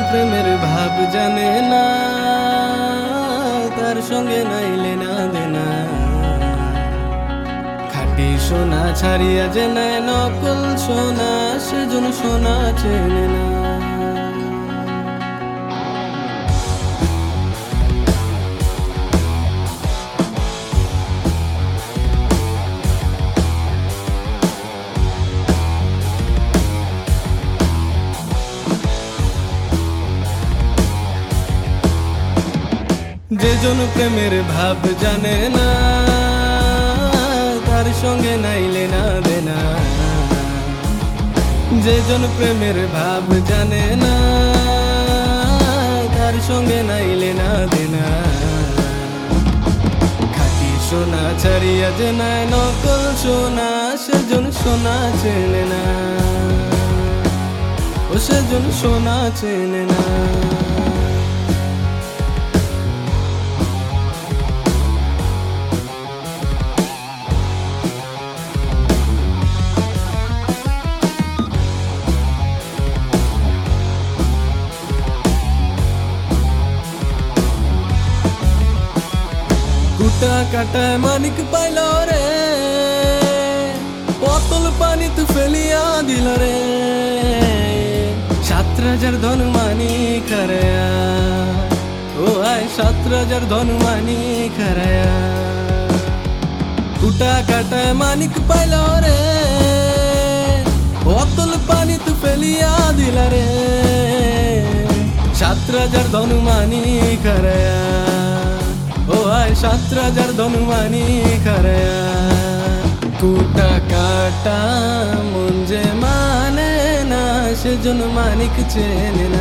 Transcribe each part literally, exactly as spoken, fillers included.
প্রেমের ভাব জানে না, তার সঙ্গে নাইলে না দেনা। খাঁটি সোনা ছাড়িয়া যে নেয় নকল সোনা, সেজন সোনা চেনে না। যেজন প্রেমের ভাব জানে না, তার সঙ্গে নাইলে না দেনা। যেজন প্রেমের ভাব জানে না, তার সঙ্গে নাইলে না দেনা। খাঁটি সোনা ছাড়িয়া যে নেয় নকল সোনা, সেজন সোনা চেনে না, ও সেজন সোনা চেনে না। কুটা কাটায় মানিক পাইল রে, বোতল পানিতে ফেলিয়া দিল রে। সাত রাজার ধন মানিক হারায়া, ও আয় সাত রাজার ধন মানিক হারায়া। কুটা কাটায় মানিক পাইল রে, বোতল পানিতে ফেলিয়া দিল রে। সাত রাজার ধন মানিক হারায়া, ও আয় সাত রাজার ধন মানিক হারায়া। কুটা কাটা মন যে মানে না, সেজন মানিক চেনে না।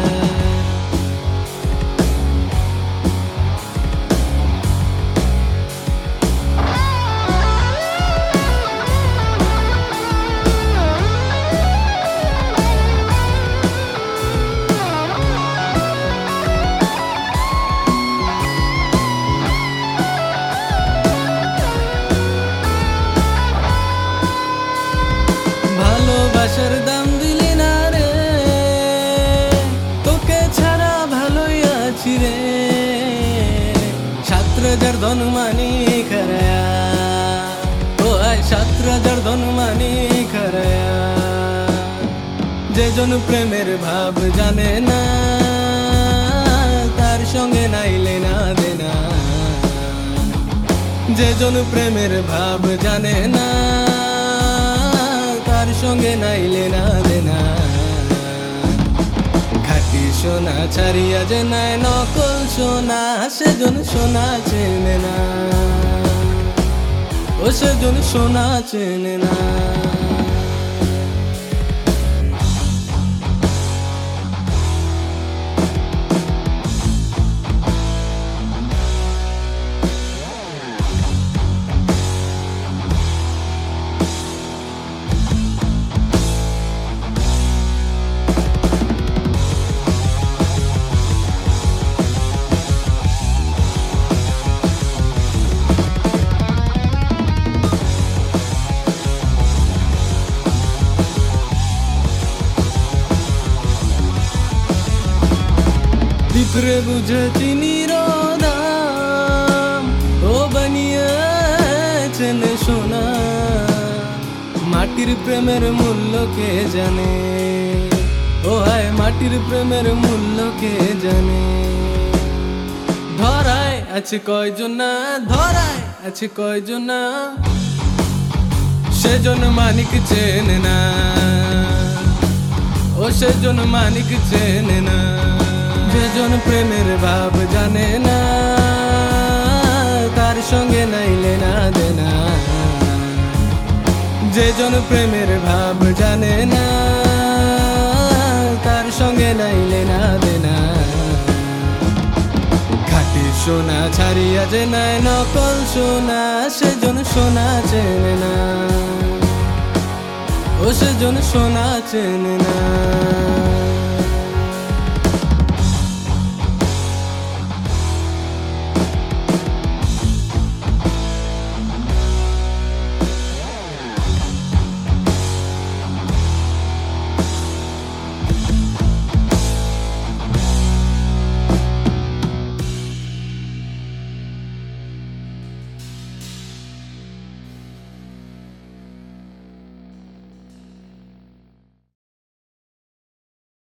ভালোবাসার দাম দিলি না রে, তোকে ছাড়া ভালোই আছি রে। সাত রাজার ধন মানিক হারায়া, ও আয় সাত রাজার ধন মানিক হারায়া। যেজন প্রেমের ভাব জানে না, তার সঙ্গে নাইলে না দেনা। যেজন প্রেমের ভাব জানে না, তার সঙ্গে নাইলে না দেনা। খাঁটি সোনা ছাড়িয়া যে নেয় নকল সোনা, সেজন সোনা চেনে না, ও সেজন সোনা চেনে না। পিঁপড়ে বুঝে চিনির দাম, ও বানিয়েছেন সোনা। মাটির প্রেমের মূল্য কে জানে, ও হায় মাটির প্রেমের মূল্য কে জানে। ধরায় আছে কয়জন না, ধরায় আছে কয়জন না, সেজন মানিক চেনে না, ও সেজন মানিক চেনে না। যেজন প্রেমের ভাব জানে না, তার সঙ্গে নাইলে না দেনা। যেজন প্রেমের ভাব জানে না, তার সঙ্গে নাইলে না দেনা। খাঁটি সোনা ছাড়িয়া যে নেয় নকল সোনা, সেজন সোনা চেনে না, ও সেজন সোনা চেনে না।